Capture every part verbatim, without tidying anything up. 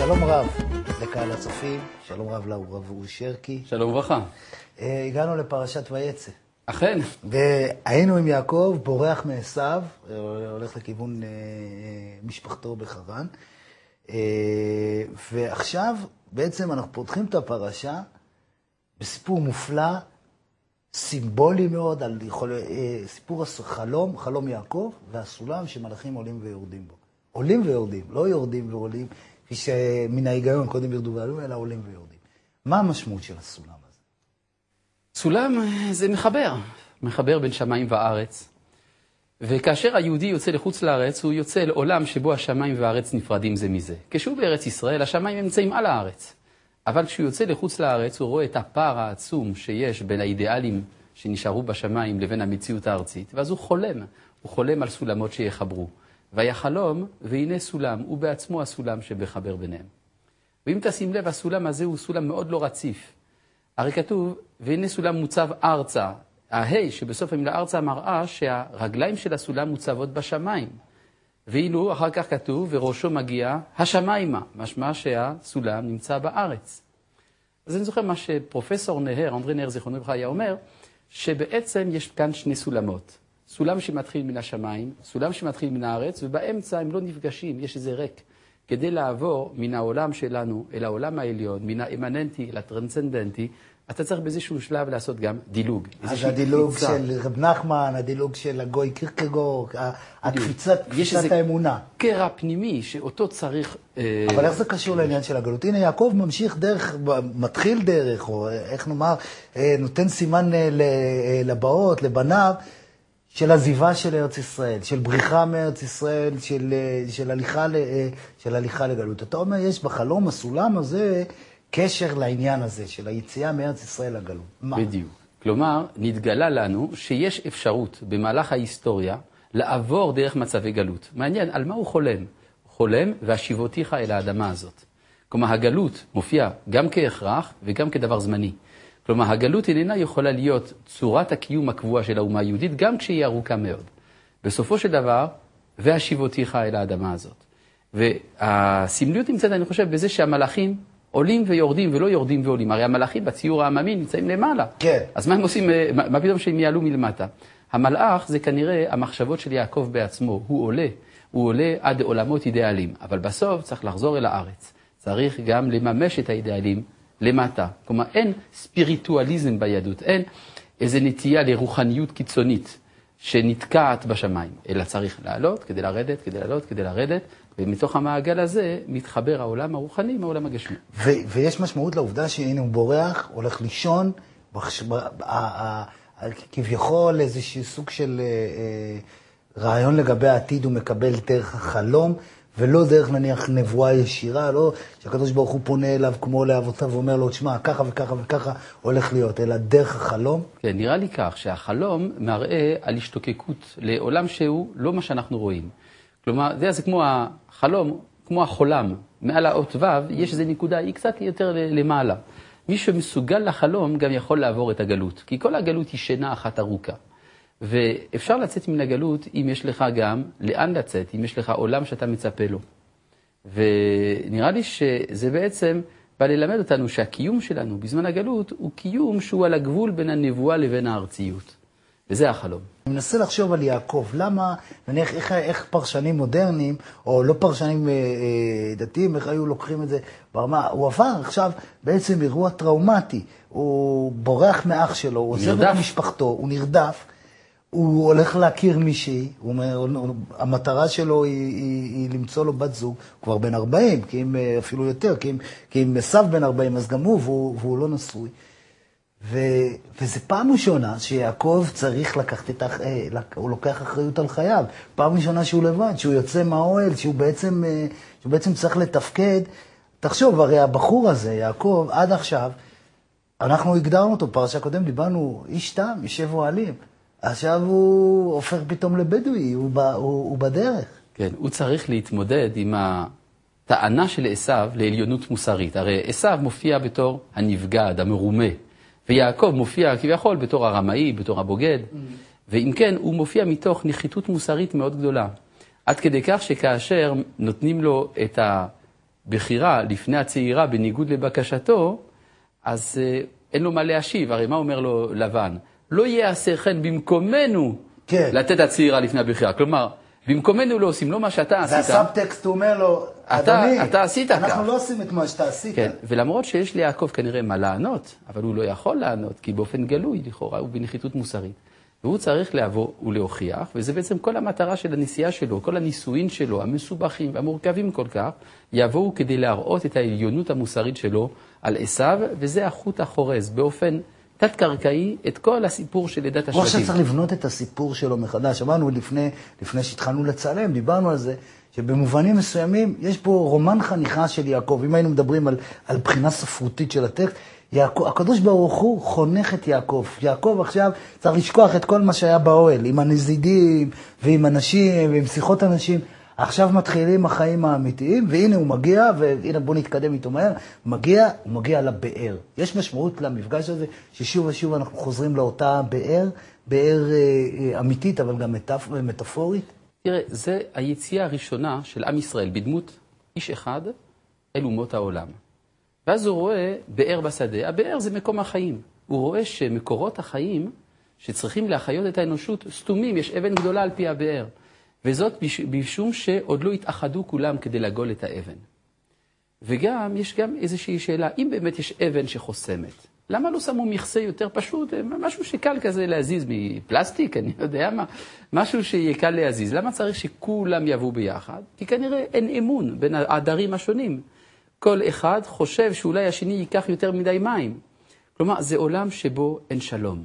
שלום רב לקהל הצופים, שלום רב לרב אורי שרקי. שלום וברכה. הגענו לפרשת ויצא. אכן. והיינו עם יעקב, בורח מעשיו, הולך לכיוון משפחתו בחרן. ועכשיו בעצם אנחנו פותחים את הפרשה בסיפור מופלא, סימבולי מאוד, על יכול... סיפור החלום, חלום יעקב והסולם שמלאכים עולים ויורדים בו. עולים ויורדים, לא יורדים ועולים, כפי שמן ההיגיון קודם ירדו ועלו, אלא עולים ויורדים. מה המשמעות של הסולם הזה? סולם זה מחבר, מחבר בין שמיים וארץ. וכאשר היהודי יוצא לחוץ לארץ, הוא יוצא לעולם שבו השמיים והארץ נפרדים זה מזה. כשהוא בארץ ישראל, השמיים נמצאים על הארץ. אבל כשהוא יוצא לחוץ לארץ, הוא רואה את הפער העצום שיש בין האידיאלים שנשארו בשמיים לבין המציאות הארצית, ואז הוא חולם, הוא חולם על סולמות שיחברו. והיה חלום, והנה סולם, הוא בעצמו הסולם שבחבר ביניהם. ואם תשים לב, הסולם הזה הוא סולם מאוד לא רציף. הרי כתוב, והנה סולם מוצב ארצה. ההי שבסוף המילה ארצה מראה שהרגליים של הסולם מוצבות בשמיים. ואילו אחר כך כתוב, וראשו מגיע השמיימה, משמע שהסולם נמצא בארץ. אז אני זוכר מה שפרופסור נהר, אנדרי נהר זיכרונו לברכה, היה אומר, שבעצם יש כאן שני סולמות. סולם שמתחיל מן השמיים, סולם שמתחיל מן הארץ, ובאמצע הם לא נפגשים, יש איזה ריק. כדי לעבור מן העולם שלנו אל העולם העליון, מן האמננטי אל הטרנסצנדנטי, אתה צריך באיזשהו שלב לעשות גם דילוג. אז הדילוג קפיצה. של רב נחמן, הדילוג של הגוי קירקגור, הקפיצת האמונה. קרע פנימי שאותו צריך... אבל איך זה קשור לעניין של הגלות? הנה, יעקב ממשיך דרך, מתחיל דרך, או איך נאמר, נותן סימן לבאות, לבניו, של עזיבה של ארץ ישראל, של בריחה מארץ ישראל, של, של, הליכה, של הליכה לגלות. אתה אומר, יש בחלום הסולם הזה קשר לעניין הזה, של היציאה מארץ ישראל לגלות. מה? בדיוק. כלומר, נתגלה לנו שיש אפשרות במהלך ההיסטוריה לעבור דרך מצבי גלות. מעניין, על מה הוא חולם? הוא חולם והשיבותיך אל האדמה הזאת. כלומר, הגלות מופיעה גם כהכרח וגם כדבר זמני. כלומר, הגלות איננה יכולה להיות צורת הקיום הקבועה של האומה היהודית, גם כשהיא ארוכה מאוד. בסופו של דבר, והשיבותיך אל האדמה הזאת. והסמליות נמצאת, אני חושב, בזה שהמלאכים עולים ויורדים ולא יורדים ועולים. הרי המלאכים בציור העממי נמצאים למעלה. כן. אז מה הם עושים, מה, מה פתאום שהם יעלו מלמטה? המלאך זה כנראה המחשבות של יעקב בעצמו. הוא עולה, הוא עולה עד עולמות אידיאלים. אבל בסוף צריך לחזור אל הארץ. צריך גם לממש את האידיאלים למטה. כלומר, אין ספיריטואליזם ביהדות, אין איזו נטייה לרוחניות קיצונית שנתקעת בשמיים, אלא צריך לעלות כדי לרדת, כדי לעלות, כדי לרדת, ומתוך המעגל הזה מתחבר העולם הרוחני עם העולם הגשמי. ו- ויש משמעות לעובדה שהנה הוא בורח, הולך לישון, בחש... כביכול איזשהו סוג של רעיון לגבי העתיד הוא מקבל דרך החלום, ולא דרך נניח נבואה ישירה, לא שהקדוש ברוך הוא פונה אליו כמו לאבותיו ואומר לו, תשמע, ככה וככה וככה הולך להיות, אלא דרך החלום. כן, נראה לי כך שהחלום מראה על השתוקקות לעולם שהוא לא מה שאנחנו רואים. כלומר, זה, זה כמו החלום, כמו החולם, מעל האות ו' יש איזו נקודה, היא קצת יותר למעלה. מי שמסוגל לחלום גם יכול לעבור את הגלות, כי כל הגלות היא שינה אחת ארוכה. ואפשר לצאת מן הגלות אם יש לך גם לאן לצאת, אם יש לך עולם שאתה מצפה לו. ונראה לי שזה בעצם בא ללמד אותנו שהקיום שלנו בזמן הגלות הוא קיום שהוא על הגבול בין הנבואה לבין הארציות. וזה החלום. אני מנסה לחשוב על יעקב, למה, נניח, איך, איך פרשנים מודרניים, או לא פרשנים אה, אה, דתיים, איך היו לוקחים את זה ברמה, הוא עבר עכשיו בעצם אירוע טראומטי, הוא בורח מאח שלו, הוא עוזב את משפחתו, הוא נרדף, הוא הולך להכיר מישהי, הוא אומר, המטרה שלו היא, היא, היא למצוא לו בת זוג, הוא כבר בן ארבעים, כי אם אפילו יותר, כי אם, כי אם סב בן ארבעים, אז גם הוא, והוא, והוא לא נשוי. ו, וזה פעם ראשונה שיעקב צריך לקחת את, הוא לוקח אחריות על חייו. פעם ראשונה שהוא לבד, שהוא יוצא מהאוהל, שהוא בעצם, שהוא בעצם צריך לתפקד. תחשוב, הרי הבחור הזה, יעקב, עד עכשיו, אנחנו הגדרנו אותו, פרשה קודם, דיברנו, איש תם, ישב אוהלים. עכשיו הוא הופך פתאום לבדואי, הוא, ב, הוא, הוא בדרך. כן, הוא צריך להתמודד עם הטענה של עשיו לעליונות מוסרית. הרי עשיו מופיע בתור הנבגד, המרומה, ויעקב מופיע כביכול בתור הרמאי, בתור הבוגד, mm. ואם כן, הוא מופיע מתוך נחיתות מוסרית מאוד גדולה. עד כדי כך שכאשר נותנים לו את בחירה לפני הצעירה בניגוד לבקשתו, אז אה, אין לו מה להשיב. הרי מה אומר לו לבן? לא יעשה כן במקומנו כן. לתת הצעירה לפני הבחירה. כלומר, במקומנו לא עושים, לא מה שאתה עשית. והסאבטקסט הוא אומר לו, אתה, אדוני, אתה עשית אנחנו כך. לא עושים את מה שאתה עשית. כן, ולמרות שיש ליעקב כנראה מה לענות, אבל הוא לא יכול לענות, כי באופן גלוי לכאורה הוא בנחיתות מוסרית. והוא צריך לעבור ולהוכיח, וזה בעצם כל המטרה של הנסיעה שלו, כל הניסויים שלו, המסובכים והמורכבים כל כך, יבואו כדי להראות את העליונות המוסרית שלו על עשיו, וזה החוט החורז, באופן תת-קרקעי, את כל הסיפור של עדת השבטים. כמו שצריך לבנות את הסיפור שלו מחדש. אמרנו לפני, לפני שהתחלנו לצלם, דיברנו על זה, שבמובנים מסוימים יש פה רומן חניכה של יעקב. אם היינו מדברים על, על בחינה ספרותית של הטקסט, יעקב, הקדוש ברוך הוא חונך את יעקב. יעקב עכשיו צריך לשכוח את כל מה שהיה באוהל, עם הנזידים ועם אנשים ועם שיחות אנשים. עכשיו מתחילים החיים האמיתיים, והנה הוא מגיע, והנה בוא נתקדם איתו מהר, מגיע, הוא מגיע לבאר. יש משמעות למפגש הזה, ששוב ושוב אנחנו חוזרים לאותה באר, באר אה, אמיתית, אבל גם מטפ, מטאפורית. תראה, זה היציאה הראשונה של עם ישראל, בדמות איש אחד אל אומות העולם. ואז הוא רואה באר בשדה. הבאר זה מקום החיים. הוא רואה שמקורות החיים שצריכים להחיות את האנושות סתומים, יש אבן גדולה על פי הבאר. וזאת בשום שעוד לא התאחדו כולם כדי לגול את האבן. וגם, יש גם איזושהי שאלה, אם באמת יש אבן שחוסמת, למה לא שמו מכסה יותר פשוט, משהו שקל כזה להזיז מפלסטיק, אני יודע מה, משהו שיהיה קל להזיז, למה צריך שכולם יבואו ביחד? כי כנראה אין אמון בין העדרים השונים. כל אחד חושב שאולי השני ייקח יותר מדי מים. כלומר, זה עולם שבו אין שלום.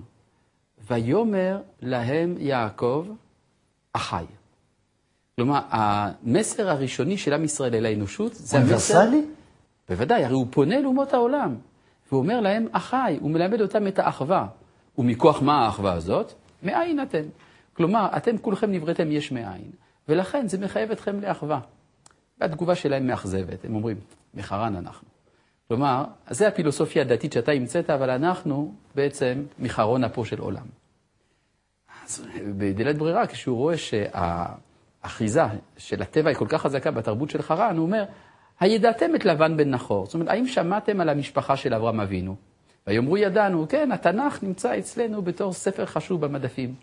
ויאמר להם יעקב, אחי. כלומר, המסר הראשוני של עם ישראל אל האנושות, זה המסר... אוניברסלי? בוודאי, הרי הוא פונה לאומות העולם. והוא אומר להם, אחי, הוא מלמד אותם את האחווה. ומכוח מה האחווה הזאת? מאין אתם. כלומר, אתם כולכם נבראתם יש מאין. ולכן זה מחייב אתכם לאחווה. והתגובה שלהם מאכזבת. הם אומרים, מחרן אנחנו. כלומר, זה הפילוסופיה הדתית שאתה המצאת, אבל אנחנו בעצם מחרון אפו של עולם. אז בדלת ברירה, כשהוא רואה שהאחיזה של הטבע היא כל כך חזקה בתרבות של חרן, הוא אומר, הידעתם את לבן בן נחור. זאת אומרת, האם שמעתם על המשפחה של אברהם אבינו? ויאמרו ידענו, כן, התנ"ך נמצא אצלנו בתור ספר חשוב במדפים.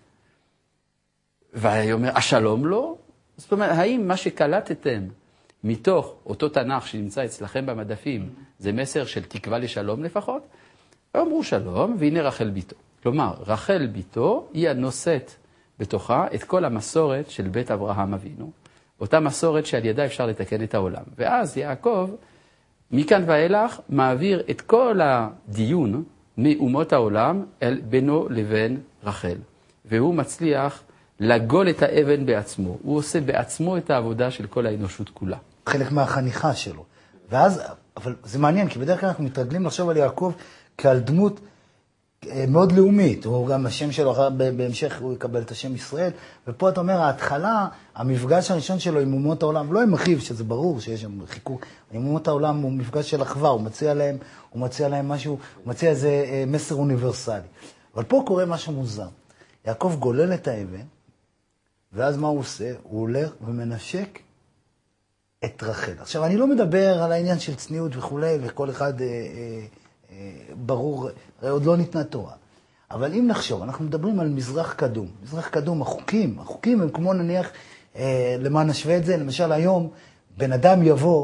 ויאמר, השלום לא? זאת אומרת, האם מה שקלטתם מתוך אותו תנ"ך שנמצא אצלכם במדפים, זה מסר של תקווה לשלום לפחות? ואמרו שלום, והנה רחל ביתו. כלומר, רחל ביתו היא הנושאת בתוכה את כל המסורת של בית אברהם אבינו, אותה מסורת שעל ידה אפשר לתקן את העולם. ואז יעקב, מכאן ואילך, מעביר את כל הדיון מאומות העולם אל בינו לבין רחל. והוא מצליח לגול את האבן בעצמו. הוא עושה בעצמו את העבודה של כל האנושות כולה. חלק מהחניכה שלו. ואז, אבל זה מעניין, כי בדרך כלל אנחנו מתרגלים לחשוב על יעקב כעל דמות מאוד לאומית. הוא גם השם שלו, בהמשך הוא יקבל את השם ישראל. ופה אתה אומר, ההתחלה, המפגש הראשון שלו עם אומות העולם, לא עם אחיו, שזה ברור שיש שם חיכוך, עם אומות העולם הוא מפגש של אחווה, הוא מציע להם, הוא מציע להם משהו, הוא מציע איזה מסר אוניברסלי. אבל פה קורה משהו מוזר. יעקב גולל את האבן, ואז מה הוא עושה? הוא הולך ומנשק את רחל. עכשיו, אני לא מדבר על העניין של צניעות וכו', וכל אחד אה, אה, אה, ברור, הרי עוד לא ניתנה תורה. אבל אם נחשוב, אנחנו מדברים על מזרח קדום. מזרח קדום, החוקים, החוקים הם כמו נניח, אה, למה נשווה את זה? למשל היום, בן אדם יבוא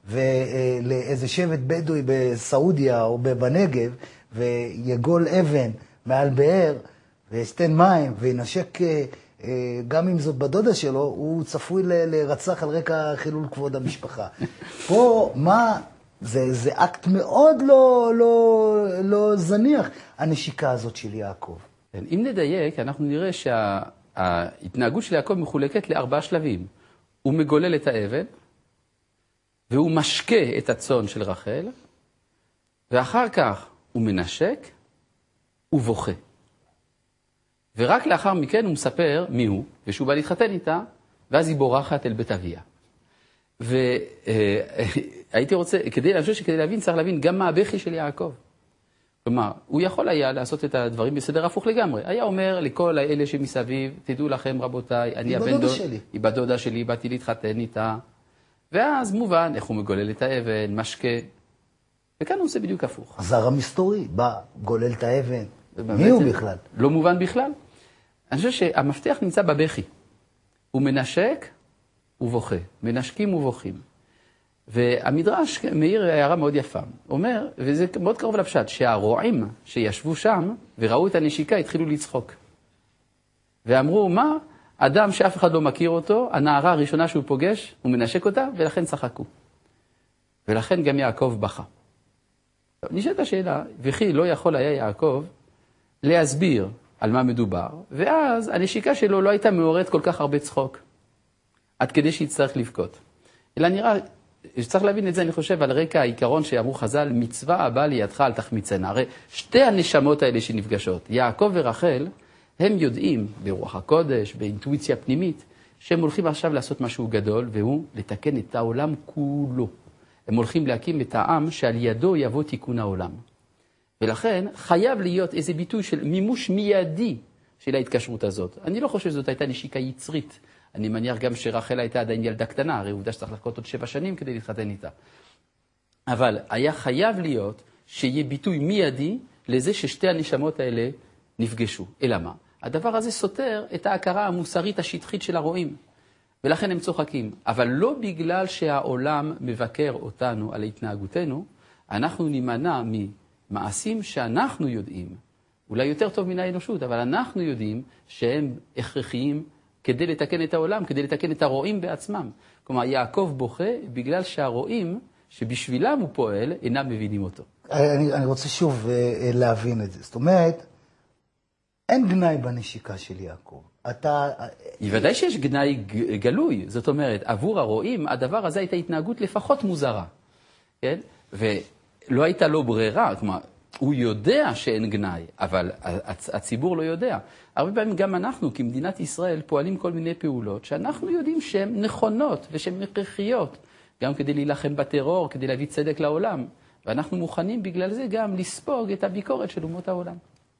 לאיזה שבט בדואי בסעודיה או בנגב, ויגול אבן מעל באר, ויסתן מים, וינשק... אה, גם אם זאת בדודה שלו, הוא צפוי לרצח על רקע חילול כבוד המשפחה. פה, מה, זה, זה אקט מאוד לא, לא, לא זניח, הנשיקה הזאת של יעקב. אם נדייק, אנחנו נראה שההתנהגות של יעקב מחולקת לארבעה שלבים. הוא מגולל את האבן, והוא משקה את הצאן של רחל, ואחר כך הוא מנשק ובוכה. ורק לאחר מכן הוא מספר מי הוא, ושהוא בא להתחתן איתה, ואז היא בורחת אל בית אביה. והייתי רוצה, כדי, אני חושב שכדי להבין, צריך להבין גם מה הבכי של יעקב. כלומר, הוא יכול היה לעשות את הדברים בסדר הפוך לגמרי. היה אומר לכל האלה שמסביב, תדעו לכם רבותיי, אני הבן דוד, היא בדודה שלי, באתי להתחתן איתה. ואז מובן איך הוא מגולל את האבן, משקה, וכאן הוא עושה בדיוק הפוך. הזר המסתורי, בא, גולל את האבן. מי הוא בכלל? לא מובן בכלל. אני חושב שהמפתח נמצא בבכי. הוא מנשק ובוכה, מנשקים ובוכים. והמדרש מאיר הערה מאוד יפה. אומר, וזה מאוד קרוב לפשט, שהרועים שישבו שם וראו את הנשיקה התחילו לצחוק. ואמרו, מה? אדם שאף אחד לא מכיר אותו, הנערה הראשונה שהוא פוגש, הוא מנשק אותה, ולכן צחקו. ולכן גם יעקב בכה. נשאלת השאלה, וכי לא יכול היה יעקב להסביר על מה מדובר, ואז הנשיקה שלו לא הייתה מעוררת כל כך הרבה צחוק, עד כדי שיצטרך לבכות. אלא נראה, שצריך להבין את זה, אני חושב, על רקע העיקרון שאמרו חז"ל, מצווה הבאה לידך על תחמיצנה. הרי שתי הנשמות האלה שנפגשות, יעקב ורחל, הם יודעים ברוח הקודש, באינטואיציה פנימית, שהם הולכים עכשיו לעשות משהו גדול, והוא לתקן את העולם כולו. הם הולכים להקים את העם שעל ידו יבוא תיקון העולם. ולכן חייב להיות איזה ביטוי של מימוש מיידי של ההתקשרות הזאת. אני לא חושב שזאת הייתה נשיקה יצרית. אני מניח גם שרחל הייתה עדיין ילדה קטנה, הרי עובדה שצריך לחכות עוד שבע שנים כדי להתחתן איתה. אבל היה חייב להיות שיהיה ביטוי מיידי לזה ששתי הנשמות האלה נפגשו. אלא מה? הדבר הזה סותר את ההכרה המוסרית השטחית של הרועים. ולכן הם צוחקים. אבל לא בגלל שהעולם מבקר אותנו על התנהגותנו, אנחנו נימנע ממעשים שאנחנו יודעים, אולי יותר טוב מן האנושות, אבל אנחנו יודעים שהם הכרחיים כדי לתקן את העולם, כדי לתקן את הרועים בעצמם. כלומר, יעקב בוכה בגלל שהרועים שבשבילם הוא פועל אינם מבינים אותו. אני, אני רוצה שוב להבין את זה. זאת אומרת, אין גנאי בנשיקה של יעקב. אתה... ודאי שיש גנאי גלוי. זאת אומרת, עבור הרועים, הדבר הזה הייתה התנהגות לפחות מוזרה. כן? ולא הייתה לו ברירה. כלומר, הוא יודע שאין גנאי, אבל הציבור לא יודע. הרבה פעמים גם אנחנו, כמדינת ישראל, פועלים כל מיני פעולות שאנחנו יודעים שהן נכונות ושהן הכרחיות, גם כדי להילחם בטרור, כדי להביא צדק לעולם. ואנחנו מוכנים בגלל זה גם לספוג את הביקורת של אומות העולם.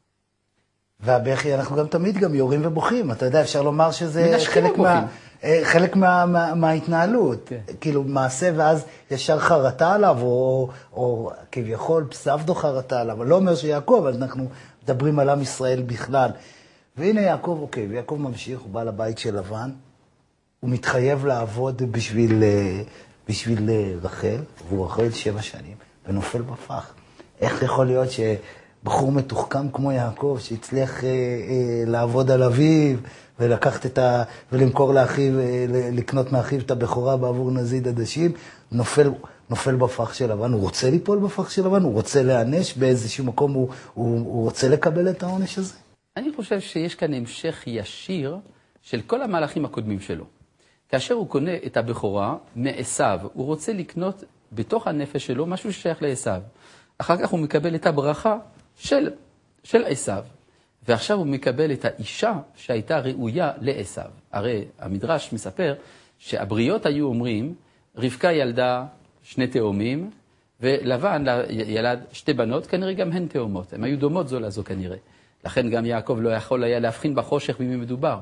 והבכי, אנחנו גם תמיד גם יורים ובוכים. אתה יודע, אפשר לומר שזה חלק, מה, חלק מה, מה, מההתנהלות. Okay. כאילו מעשה ואז ישר חרטה עליו, או, או כביכול פסבדו חרטה עליו. אבל לא אומר שיעקב, אבל אנחנו מדברים על עם ישראל בכלל. והנה יעקב, אוקיי, ויעקב ממשיך, הוא בא לבית של לבן, הוא מתחייב לעבוד בשביל, בשביל רחל, והוא רחל שבע שנים, ונופל בפח. איך יכול להיות ש... בחור מתוחכם כמו יעקב, שהצליח אה, אה, לעבוד על אביו, ולקחת את ה... ולמכור לאחיו, אה, לקנות מאחיו את הבכורה בעבור נזיד עדשים, נופל, נופל בפח של לבן. הוא רוצה ליפול בפח של לבן? הוא רוצה להענש באיזשהו מקום? הוא, הוא, הוא רוצה לקבל את העונש הזה? אני חושב שיש כאן המשך ישיר של כל המהלכים הקודמים שלו. כאשר הוא קונה את הבכורה מעשיו, הוא רוצה לקנות בתוך הנפש שלו משהו ששייך לעשיו. אחר כך הוא מקבל את הברכה של, של עשיו, ועכשיו הוא מקבל את האישה שהייתה ראויה לעשיו. הרי המדרש מספר שהבריות היו אומרים, רבקה ילדה שני תאומים, ולבן ילד שתי בנות, כנראה גם הן תאומות. הן היו דומות זו לזו כנראה. לכן גם יעקב לא יכול היה להבחין בחושך במי מדובר.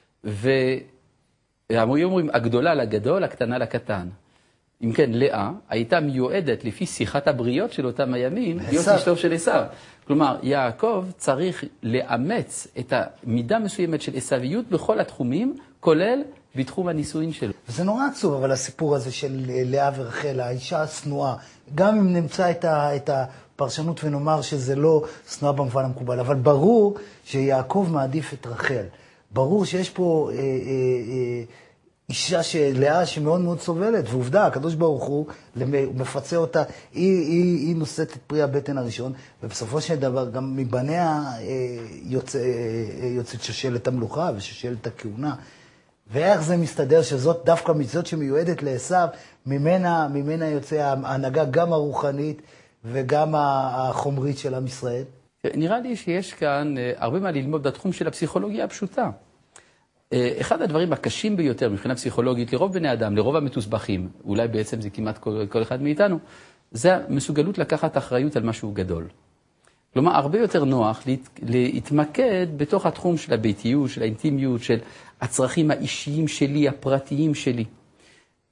והיו אומרים, הגדולה לגדול, הקטנה לקטן. אם כן, לאה הייתה מיועדת לפי שיחת הבריות של אותם הימים, להיות אשתו של עשיו. כלומר, יעקב צריך לאמץ את המידה מסוימת של עשוויות בכל התחומים, כולל בתחום הנישואין שלו. וזה נורא עצוב, אבל הסיפור הזה של לאה ורחל, האישה השנואה, גם אם נמצא את, ה, את הפרשנות ונאמר שזה לא שנואה במובן המקובל, אבל ברור שיעקב מעדיף את רחל. ברור שיש פה... אה, אה, אה, אישה שלאה שמאוד מאוד סובלת, ועובדה, הקדוש ברוך הוא, הוא מפצה אותה, היא, היא, היא נושאת את פרי הבטן הראשון, ובסופו של דבר גם מבניה יוצא, יוצאת שושלת המלוכה ושושלת הכהונה. ואיך זה מסתדר שזאת דווקא מצוות שמיועדת לעשיו, ממנה, ממנה יוצא ההנהגה גם הרוחנית וגם החומרית של עם ישראל? נראה לי שיש כאן הרבה מה ללמוד בתחום של הפסיכולוגיה הפשוטה. אחד הדברים הקשים ביותר מבחינה פסיכולוגית לרוב בני אדם, לרוב המתוסבכים, אולי בעצם זה כמעט כל, כל אחד מאיתנו, זה המסוגלות לקחת אחריות על משהו גדול. כלומר, הרבה יותר נוח להת, להתמקד בתוך התחום של הביתיות, של האינטימיות, של הצרכים האישיים שלי, הפרטיים שלי.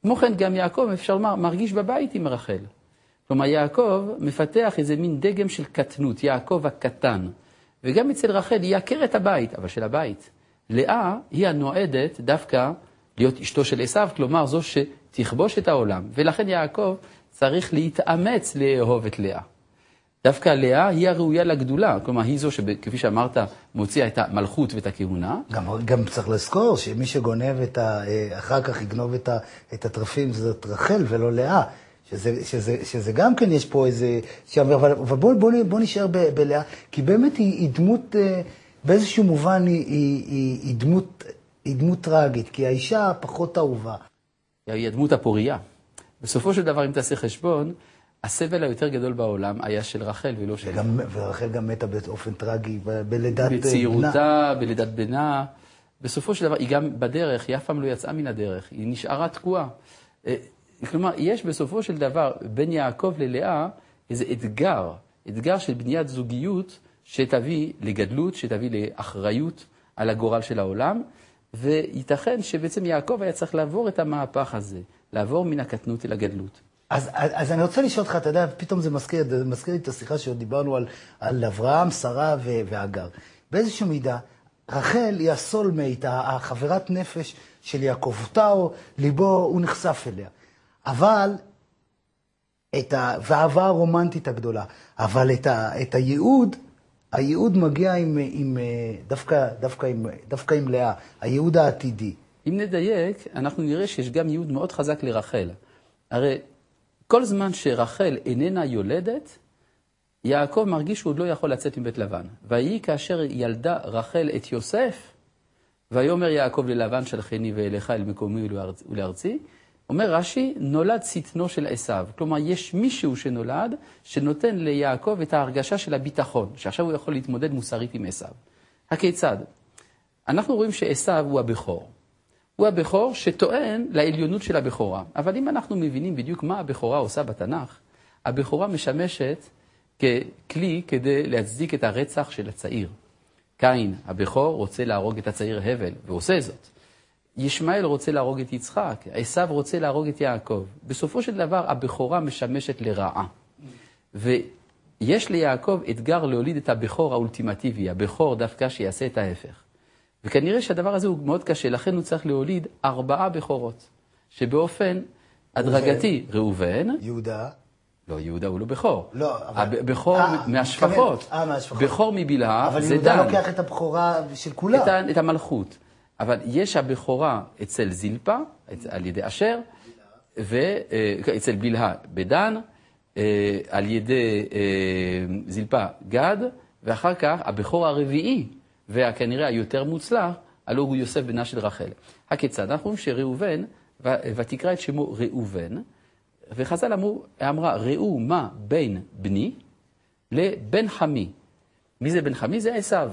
כמו כן גם יעקב, אפשר לומר, מרגיש בבית עם רחל. כלומר, יעקב מפתח איזה מין דגם של קטנות, יעקב הקטן. וגם אצל רחל היא עקרת הבית, אבל של הבית. לאה היא הנועדת דווקא להיות אשתו של עשיו, כלומר זו שתכבוש את העולם. ולכן יעקב צריך להתאמץ לאהוב את לאה. דווקא לאה היא הראויה לגדולה, כלומר היא זו שכפי שאמרת מוציאה את המלכות ואת הכהונה. גם, גם צריך לזכור שמי שגונב את ה... אחר כך יגנוב את, ה... את הטרפים זאת רחל ולא לאה. שזה, שזה, שזה גם כן יש פה איזה... אבל, אבל בוא, בוא, בוא נשאר ב, בלאה, כי באמת היא, היא דמות, באיזשהו מובן היא, היא, היא, היא, דמות, היא דמות טרגית, כי האישה פחות אהובה. היא הדמות הפוריה. בסופו של דבר, אם תעשה חשבון, הסבל היותר גדול בעולם היה של רחל ולא של... וגם, ורחל גם מתה באופן טרגי, בלידת בנה. בצעירותה, בלידת בנה. בסופו של דבר, היא גם בדרך, היא אף פעם לא יצאה מן הדרך, היא נשארה תקועה. כלומר, יש בסופו של דבר בין יעקב ללאה איזה אתגר, אתגר של בניית זוגיות שתביא לגדלות, שתביא לאחריות על הגורל של העולם, וייתכן שבעצם יעקב היה צריך לעבור את המהפך הזה, לעבור מן הקטנות אל הגדלות. אז, אז אני רוצה לשאול אותך, אתה יודע, פתאום זה מזכיר, זה מזכיר לי את השיחה שעוד דיברנו על, על אברהם, שרה והגר. באיזשהו מידה, רחל היא הסולמייט, החברת נפש של יעקב, אותה ליבו, הוא נחשף אליה. אבל, את ה... והאהבה הרומנטית הגדולה, אבל את, ה... את הייעוד, הייעוד מגיע עם, עם, דווקא, דווקא, עם, דווקא עם לאה, הייעוד העתידי. אם נדייק, אנחנו נראה שיש גם ייעוד מאוד חזק לרחל. הרי כל זמן שרחל איננה יולדת, יעקב מרגיש שהוא עוד לא יכול לצאת מבית לבן. והיא כאשר ילדה רחל את יוסף, ויאמר יעקב ללבן שלחני ואליך אל מקומי ולארצי, אומר רש"י, נולד שטנו של עשיו. כלומר, יש מישהו שנולד, שנותן ליעקב את ההרגשה של הביטחון, שעכשיו הוא יכול להתמודד מוסרית עם עשיו. הכיצד? אנחנו רואים שעשיו הוא הבכור. הוא הבכור שטוען לעליונות של הבכורה. אבל אם אנחנו מבינים בדיוק מה הבכורה עושה בתנ"ך, הבכורה משמשת ככלי כדי להצדיק את הרצח של הצעיר. קין, הבכור, רוצה להרוג את הצעיר הבל, ועושה זאת. ישמעאל רוצה להרוג את יצחק, עשיו רוצה להרוג את יעקב. בסופו של דבר, הבכורה משמשת לרעה. ויש ליעקב אתגר להוליד את הבכור האולטימטיבי, הבכור דווקא שיעשה את ההפך. וכנראה שהדבר הזה הוא מאוד קשה, לכן הוא צריך להוליד ארבעה בכורות, שבאופן הדרגתי, ראובן, יהודה, לא, יהודה הוא לא בכור. לא, אבל... בכור מהשפחות. אה, מהשפחות. בכור מבלהה, אבל זה יהודה דן. לוקח את הבכורה של כולם. את, ה, את המלכות. אבל יש הבכורה אצל זילפה, על ידי אשר, ואצל בלהה בדן, על ידי זילפה גד, ואחר כך הבכור הרביעי, וכנראה היותר מוצלח, הלא הוא יוסף בנה של רחל. הכיצד? אנחנו אומרים שראובן, ותקרא את שמו ראובן, וחז"ל אמרו, אמרה, ראו מה בין בני לבן חמי. מי זה בן חמי? זה עשיו.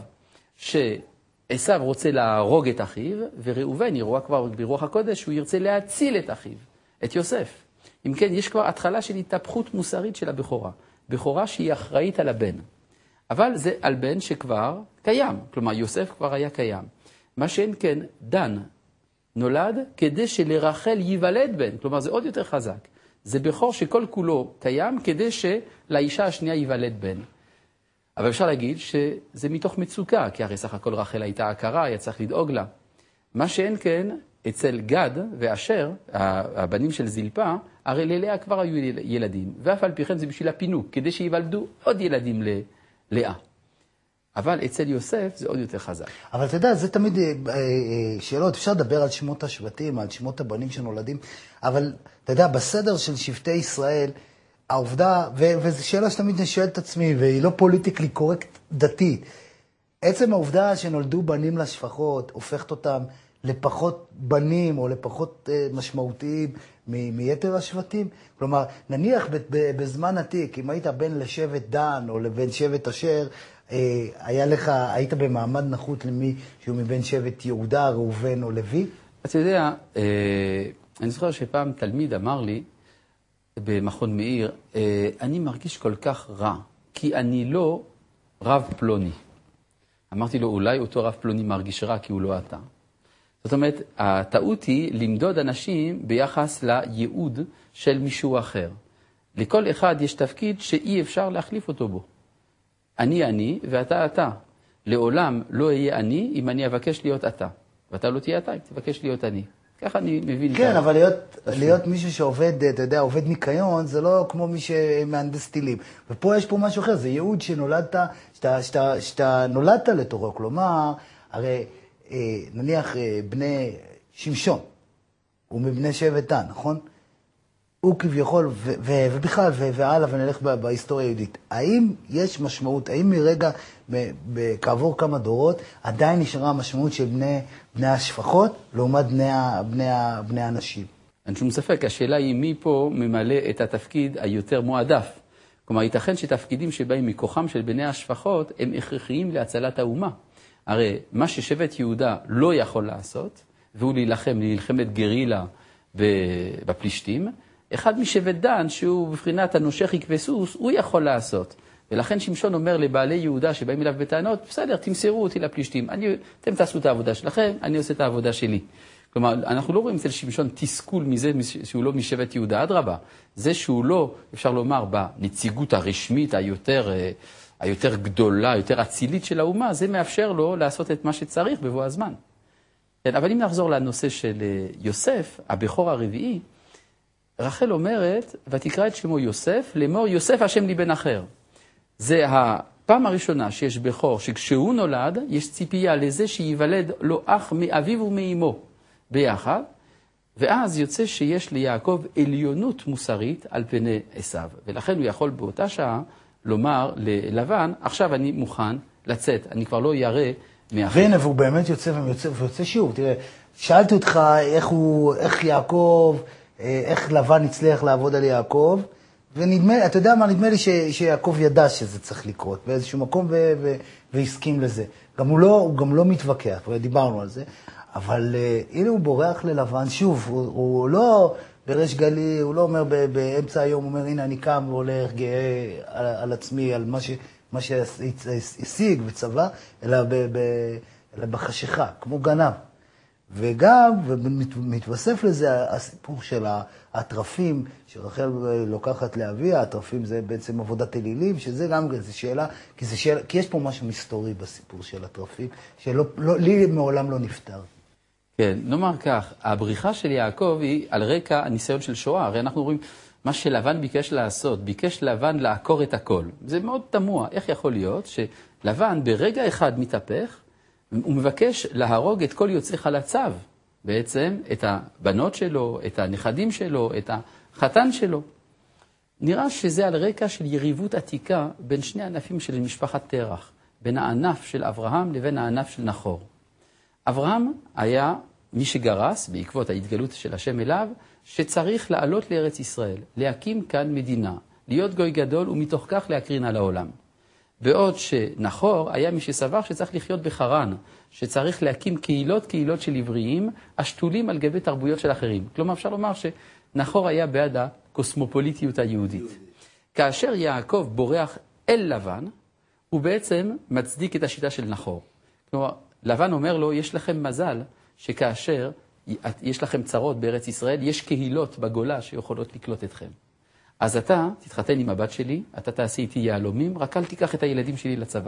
שעשיו רוצה להרוג את אחיו, וראובן ירואה כבר ברוח הקודש, שהוא ירצה להציל את אחיו, את יוסף. אם כן, יש כבר התחלה של התהפכות מוסרית של הבכורה. בכורה שהיא אחראית על הבן. אבל זה על בן שכבר קיים. כלומר, יוסף כבר היה קיים. מה שאין כן, דן נולד כדי שלרחל ייוולד בן. כלומר, זה עוד יותר חזק. זה בכור שכל כולו קיים כדי שלאישה השנייה ייוולד בן. אבל אפשר להגיד שזה מתוך מצוקה, כי הרי סך הכל רחל הייתה הכרה, היה צריך לדאוג לה. מה שאין כן, אצל גד ואשר, הבנים של זילפה, הרי ללאה כבר היו ילדים, ואף על פי כן זה בשביל הפינוק, כדי שיוולדו עוד ילדים ללאה. אבל אצל יוסף זה עוד יותר חזק. אבל אתה יודע, זה תמיד שאלות, אפשר לדבר על שמות השבטים, על שמות הבנים שנולדים, אבל אתה יודע, בסדר של שבטי ישראל, העובדה, וזו שאלה שתמיד נשאל את עצמי, והיא לא פוליטיקלי קורקט דתית, עצם העובדה שנולדו בנים לשפחות, הופכת אותם לפחות בנים או לפחות משמעותיים מיתר השבטים. כלומר, נניח בזמן עתיק, אם היית בן לשבט דן או לבן שבט אשר, היה לך, היית במעמד נחות למי שהוא מבין שבט יהודה, ראובן או לוי? אתה יודע, אני זוכר שפעם תלמיד אמר לי, במכון מאיר, אני מרגיש כל כך רע, כי אני לא רב פלוני. אמרתי לו, אולי אותו רב פלוני מרגיש רע, כי הוא לא אתה. זאת אומרת, הטעות היא למדוד אנשים ביחס לייעוד של מישהו אחר. לכל אחד יש תפקיד שאי אפשר להחליף אותו בו. אני אני ואתה אתה. לעולם לא יהיה אני אם אני אבקש להיות אתה. ואתה לא תהיה אתה אם תבקש להיות אני. ככה אני מבין. כן, אבל להיות, להיות מישהו שעובד, אתה יודע, עובד ניקיון, זה לא כמו מי שמהנדס טילים. ופה יש פה משהו אחר, זה ייעוד שנולדת, שאתה, שאתה, שאתה נולדת לתורו. כלומר, הרי נניח בני שמשון, הוא מבני שבט דן, נכון? הוא כביכול, ו- ו- ובכלל, ו- והלאה, ונלך בהיסטוריה היהודית. האם יש משמעות, האם מרגע, כעבור כמה דורות, עדיין נשארה המשמעות של בני, בני השפחות, לעומת בני, בני, בני האנשים? אין שום ספק, השאלה היא מי פה ממלא את התפקיד היותר מועדף. כלומר, ייתכן שתפקידים שבאים מכוחם של בני השפחות, הם הכרחיים להצלת האומה. הרי מה ששבט יהודה לא יכול לעשות, והוא להילחם, להילחמת גרילה בפלישתים, אחד משבט דן, שהוא בבחינת הנושך יקבסוס, הוא יכול לעשות. ולכן שמשון אומר לבעלי יהודה שבאים אליו בטענות, בסדר, תמסרו אותי לפלישתים, אני, אתם תעשו את העבודה שלכם, אני עושה את העבודה שלי. כלומר, אנחנו לא רואים אצל שמשון תסכול מזה שהוא לא משבט יהודה, אדרבה. זה שהוא לא, אפשר לומר, בנציגות הרשמית היותר, היותר גדולה, היותר אצילית של האומה, זה מאפשר לו לעשות את מה שצריך בבוא הזמן. כן, אבל אם נחזור לנושא של יוסף, הבכור הרביעי, רחל אומרת, ותקרא את שמו יוסף, לאמור יוסף השם לי בן אחר. זה הפעם הראשונה שיש בכור, שכשהוא נולד, יש ציפייה לזה שיוולד לו אח מאביו ומאמו ביחד, ואז יוצא שיש ליעקב עליונות מוסרית על פני עשיו. ולכן הוא יכול באותה שעה לומר ללבן, עכשיו אני מוכן לצאת, אני כבר לא ירא מאחר. והנה, והוא באמת יוצא ויוצא, ויוצא שוב. תראה, שאלתי אותך איך, הוא, איך יעקב, איך לבן הצליח לעבוד על יעקב, ונדמה, אתה יודע מה, נדמה לי ש, שיעקב ידע שזה צריך לקרות באיזשהו מקום ו, ו, והסכים לזה. גם הוא לא, הוא גם לא מתווכח, ודיברנו על זה, אבל uh, הנה הוא בורח ללבן, שוב, הוא, הוא לא בריש גלי, הוא לא אומר ב, באמצע היום, הוא אומר, הנה אני קם והולך גאה על, על עצמי, על מה, ש, מה שהשיג בצבא, אלא, ב, ב, אלא בחשיכה, כמו גנב. וגם, ומתווסף לזה הסיפור של הטרפים, שרחל לוקחת לאביה, הטרפים זה בעצם עבודת אלילים, שזה גם זו שאלה, כי, זה שאלה, כי יש פה משהו מסתורי בסיפור של הטרפים, שלא, לא, לי מעולם לא נפטר. כן, נאמר כך, הבריחה של יעקב היא על רקע הניסיון של שואה, הרי אנחנו רואים מה שלבן ביקש לעשות, ביקש לבן לעקור את הכל. זה מאוד תמוה, איך יכול להיות שלבן ברגע אחד מתהפך, הוא מבקש להרוג את כל יוצאי חלציו, בעצם את הבנות שלו, את הנכדים שלו, את החתן שלו. נראה שזה על רקע של יריבות עתיקה בין שני ענפים של משפחת תרח, בין הענף של אברהם לבין הענף של נחור. אברהם היה מי שגרס, בעקבות ההתגלות של השם אליו, שצריך לעלות לארץ ישראל, להקים כאן מדינה, להיות גוי גדול ומתוך כך להקרין על העולם. בעוד שנחור היה מי שסבר שצריך לחיות בחרן, שצריך להקים קהילות קהילות של עבריים, השתולים על גבי תרבויות של אחרים. כלומר, אפשר לומר שנחור היה בעד הקוסמופוליטיות היהודית. כאשר יעקב בורח אל לבן, הוא בעצם מצדיק את השיטה של נחור. כלומר, לבן אומר לו, יש לכם מזל שכאשר יש לכם צרות בארץ ישראל, יש קהילות בגולה שיכולות לקלוט אתכם. אז אתה תתחתן עם הבת שלי, אתה תעשי איתי יהלומים, רק אל תיקח את הילדים שלי לצבא.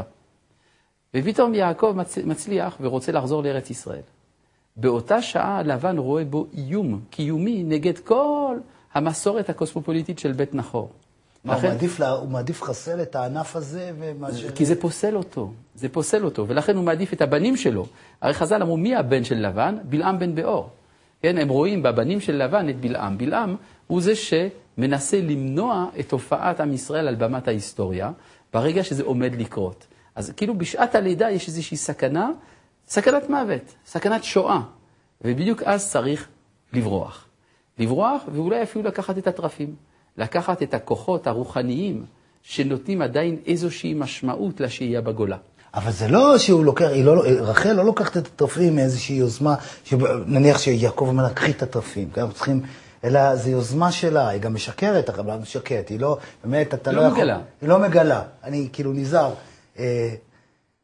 ופתאום יעקב מצליח ורוצה לחזור לארץ ישראל. באותה שעה לבן רואה בו איום קיומי נגד כל המסורת הקוסמופוליטית של בית נחור. מה, לכן, הוא, מעדיף לה, הוא מעדיף חסל את הענף הזה? ומאשר... כי זה פוסל אותו, זה פוסל אותו, ולכן הוא מעדיף את הבנים שלו. הרי חז"ל אמרו, מי הבן של לבן? בלעם בן באור. כן, הם רואים בבנים של לבן את בלעם. בלעם הוא זה שמנסה למנוע את הופעת עם ישראל על במת ההיסטוריה, ברגע שזה עומד לקרות. אז כאילו בשעת הלידה יש איזושהי סכנה, סכנת מוות, סכנת שואה. ובדיוק אז צריך לברוח. לברוח ואולי אפילו לקחת את הטרפים. לקחת את הכוחות הרוחניים שנותנים עדיין איזושהי משמעות לשהייה בגולה. אבל זה לא שהוא לוקח, לא, רחל לא לוקחת את הטרפים מאיזושהי יוזמה, נניח שיעקב אומר, קחי את הטרפים, אנחנו צריכים, אלא זו יוזמה שלה, היא גם משקרת, אבל לא משקרת, היא לא, באמת, אתה לא, לא יכול, מגלה. היא לא מגלה, אני כאילו נזהר. אה,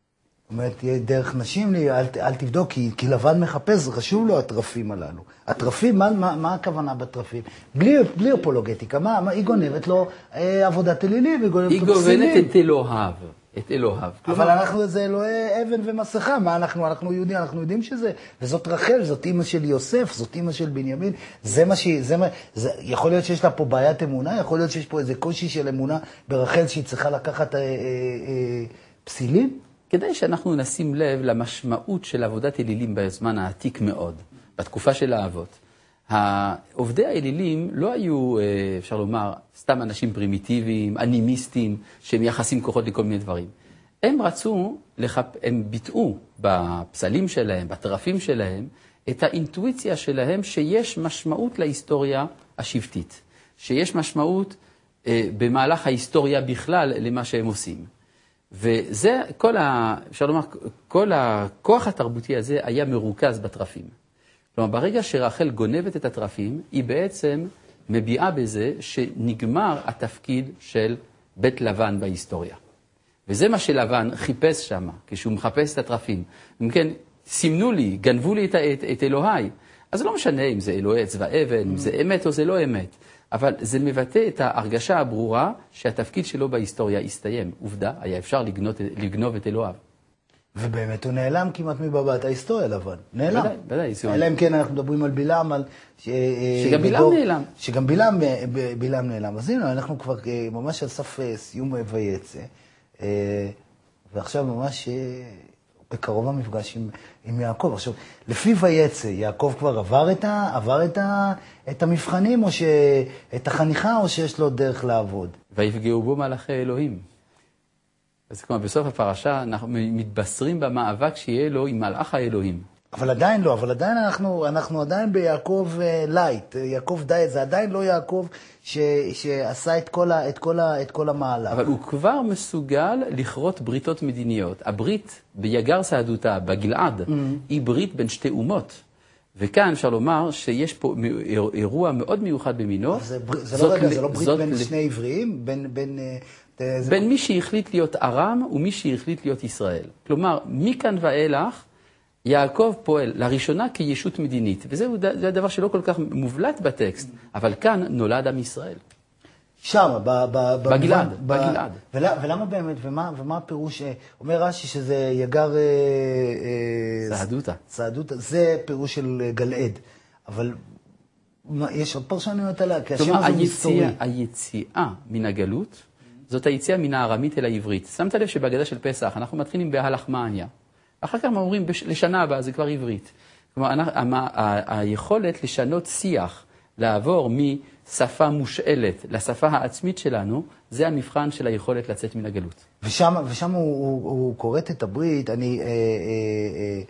אומרת, תהיה דרך נשים לי, אל, אל תבדוק, כי, כי לבן מחפש, חשוב לו הטרפים הללו. הטרפים, מה, מה, מה הכוונה בטרפים? בלי, בלי אפולוגטיקה, מה, מה, היא גונבת לו אה, עבודת אלילים, היא גונבת היא לו פסילים. היא גונבת את אלוהיו, את אלוהיו. אבל אנחנו, זה אלוהי אבן ומסכה, מה אנחנו, אנחנו יהודים, אנחנו יודעים שזה, וזאת רחל, זאת אמא של יוסף, זאת אמא של בנימין, זה מה שהיא, זה מה, זה, יכול להיות שיש לה פה בעיית אמונה, יכול להיות שיש פה איזה קושי של אמונה ברחל שהיא צריכה לקחת אה, אה, אה, פסילים? כדי שאנחנו נשים לב למשמעות של עבודת אלילים בזמן העתיק מאוד, בתקופה של האבות. עובדי האלילים לא היו, אפשר לומר, סתם אנשים פרימיטיביים, אנימיסטים, שהם יחסים כוחות לכל מיני דברים. הם רצו, הם ביטאו בפסלים שלהם, בטרפים שלהם, את האינטואיציה שלהם שיש משמעות להיסטוריה השבטית, שיש משמעות במהלך ההיסטוריה בכלל למה שהם עושים. וזה, כל ה, אפשר לומר, כל הכוח התרבותי הזה היה מרוכז בטרפים. כלומר, ברגע שרחל גונבת את הטרפים, היא בעצם מביעה בזה שנגמר התפקיד של בית לבן בהיסטוריה. וזה מה שלבן חיפש שם, כשהוא מחפש את הטרפים. אם כן, סימנו לי, גנבו לי את, את, את אלוהי. אז לא משנה אם זה אלוהי צבא אבן, אם זה אמת או זה לא אמת. אבל זה מבטא את ההרגשה הברורה שהתפקיד שלו בהיסטוריה הסתיים. עובדה, היה אפשר לגנות, לגנוב את אלוהיו. ובאמת הוא נעלם כמעט מבבת ההיסטוריה לבן. נעלם. בוודאי, בוודאי. אלא אם כן אנחנו מדברים על בילם, על... שגם בילם נעלם. שגם בילם, בילם נעלם. אז הנה, אנחנו כבר ממש על סף סיום ויצא. ועכשיו ממש בקרוב המפגש עם, עם יעקב. עכשיו, לפי ויצא, יעקב כבר עבר את ה, עבר את ה, את המבחנים, או ש, את החניכה, או שיש לו דרך לעבוד? ויפגעו בו מלאכי אלוהים. אז כלומר, בסוף הפרשה אנחנו מתבשרים במאבק שיהיה לו עם מלאך האלוהים. אבל עדיין לא, אבל עדיין אנחנו, אנחנו עדיין ביעקב לייט, יעקב דיית, זה עדיין לא יעקב ש, שעשה את כל, ה, את, כל ה, את כל המהלך. אבל הוא כבר מסוגל לכרות בריתות מדיניות. הברית ביגר סעדותה, בגלעד, mm-hmm. היא ברית בין שתי אומות. וכאן אפשר לומר שיש פה אירוע מאוד מיוחד במינו. זה, זה, לא, רגע, זה לא ברית בין ל... שני עבריים? בין... בין בין מי שהחליט להיות ארם ומי שהחליט להיות ישראל. כלומר, מכאן ואילך, יעקב פועל לראשונה כישות מדינית, וזה הדבר שלא כל כך מובלט בטקסט, אבל כאן נולד עם ישראל. שם, בגלעד, בגלעד. ולמה באמת, ומה הפירוש, אומר רש"י שזה יגר סעדותה. סעדותה, זה פירוש של גלעד, אבל יש עוד פרשנויות עליה, כי השם כלומר, הזה מסתורי. היציאה מן הגלות, זאת היציאה מן הארמית אל העברית. שמת לב שבהגדה של פסח אנחנו מתחילים בהלחמניה. אחר כך אומרים לשנה הבאה, זה כבר עברית. כלומר, היכולת לשנות שיח, לעבור משפה מושאלת לשפה העצמית שלנו, זה המבחן של היכולת לצאת מן הגלות. ושם, ושם הוא, הוא, הוא קוראת את הברית, אני... אה, אה, אה,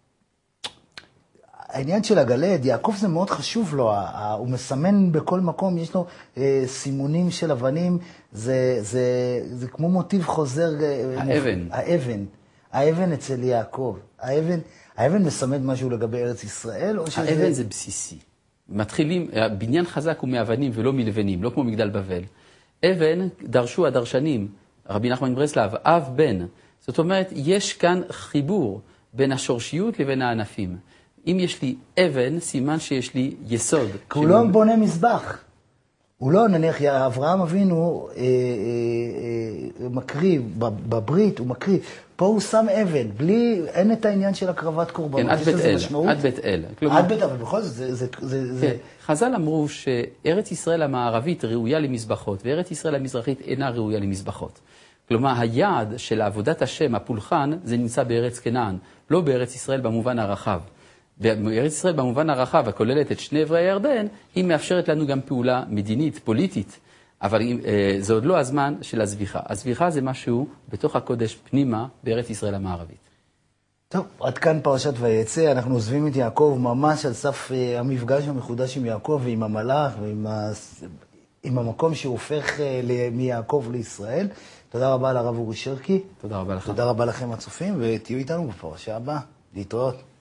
העניין של הגלעד, יעקב זה מאוד חשוב לו, הוא מסמן בכל מקום, יש לו אה, סימונים של אבנים, זה, זה, זה כמו מוטיב חוזר. האבן. האבן. האבן אצל יעקב. האבן, האבן מסמן משהו לגבי ארץ ישראל? או שזה... האבן זה בסיסי. מתחילים, בניין חזק הוא מאבנים ולא מלבנים, לא כמו מגדל בבל. אבן, דרשו הדרשנים, רבי נחמן מברסלב, אב בן. זאת אומרת, יש כאן חיבור בין השורשיות לבין הענפים. אם יש לי אבן, סימן שיש לי יסוד. כי הוא לא בונה מזבח. הוא לא, נניח, אברהם אבינו אה, אה, אה, מקריב, בברית הוא מקריב. פה הוא שם אבן, בלי, אין את העניין של הקרבת קורבנות. כן, עד בית אל, עד בית אל. עד בית אל, אבל בכל זאת, זה... זה, זה, זה... חז"ל אמרו שארץ ישראל המערבית ראויה למזבחות, וארץ ישראל המזרחית אינה ראויה למזבחות. כלומר, היעד של עבודת השם, הפולחן, זה נמצא בארץ כנען, לא בארץ ישראל במובן הרחב. בארץ ישראל במובן הרחב, הכוללת את שני עברי הירדן, היא מאפשרת לנו גם פעולה מדינית, פוליטית. אבל אה, זה עוד לא הזמן של הזביחה. הזביחה זה משהו בתוך הקודש פנימה בארץ ישראל המערבית. טוב, עד כאן פרשת ויצא. אנחנו עוזבים את יעקב ממש על סף אה, המפגש המחודש עם יעקב ועם המלאך ועם ה... עם המקום שהופך אה, מיעקב לישראל. תודה רבה לרב אורי שרקי. תודה רבה לך. תודה רבה לכם הצופים, ותהיו איתנו בפרשה הבאה. להתראות.